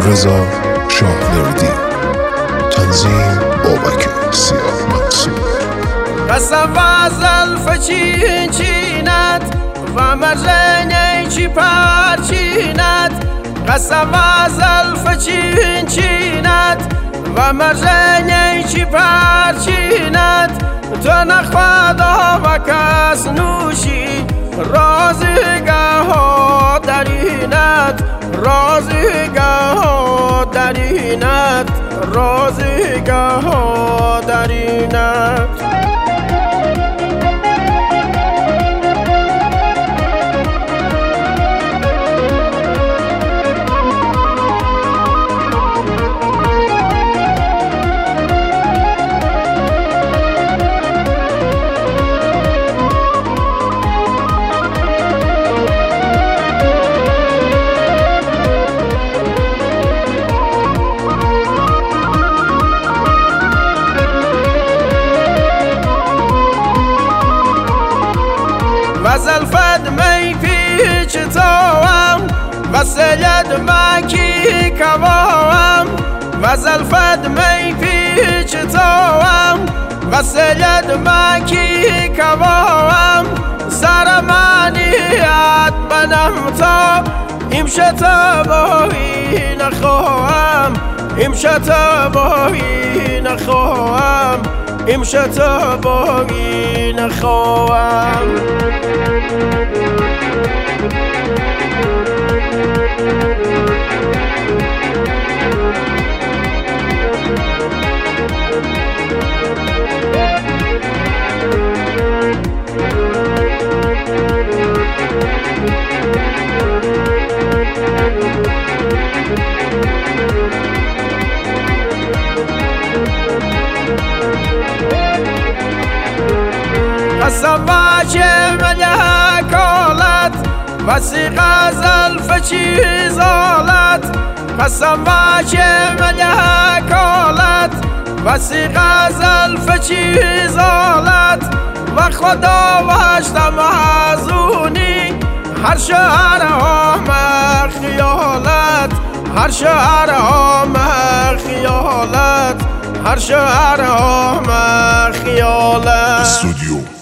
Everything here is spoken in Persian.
رضا شاهوردی، تنظیم بابک سیاه منصور. قسم و زلف چین چینت و مرزنه چی پرچینت، قسم و زلف چین چینت و مرزنه چی پرچینت، تو نخوادا و کس نوشی رازگاه ها درینت، رازگاه ها درینت، رازگاه ها درینت. و زلفت می پیچ توام و سلد مکی کوام، و زلفت می پیچ توام و سلد مکی کوام، سرمانیت بنم تا امشت باهی نخواهم، امشت باهی نخواهم، امشت باهی نخواهم. قسم باشه ملکالت وسیق زلف چیزالت، قسم باشه ملکالت وسیق زلف چیزالت، و خدا واشتم حزونی هر شهر آمد خیالت، هر شهر آمد خیالت، هر شهر آمد خیالت. استودیو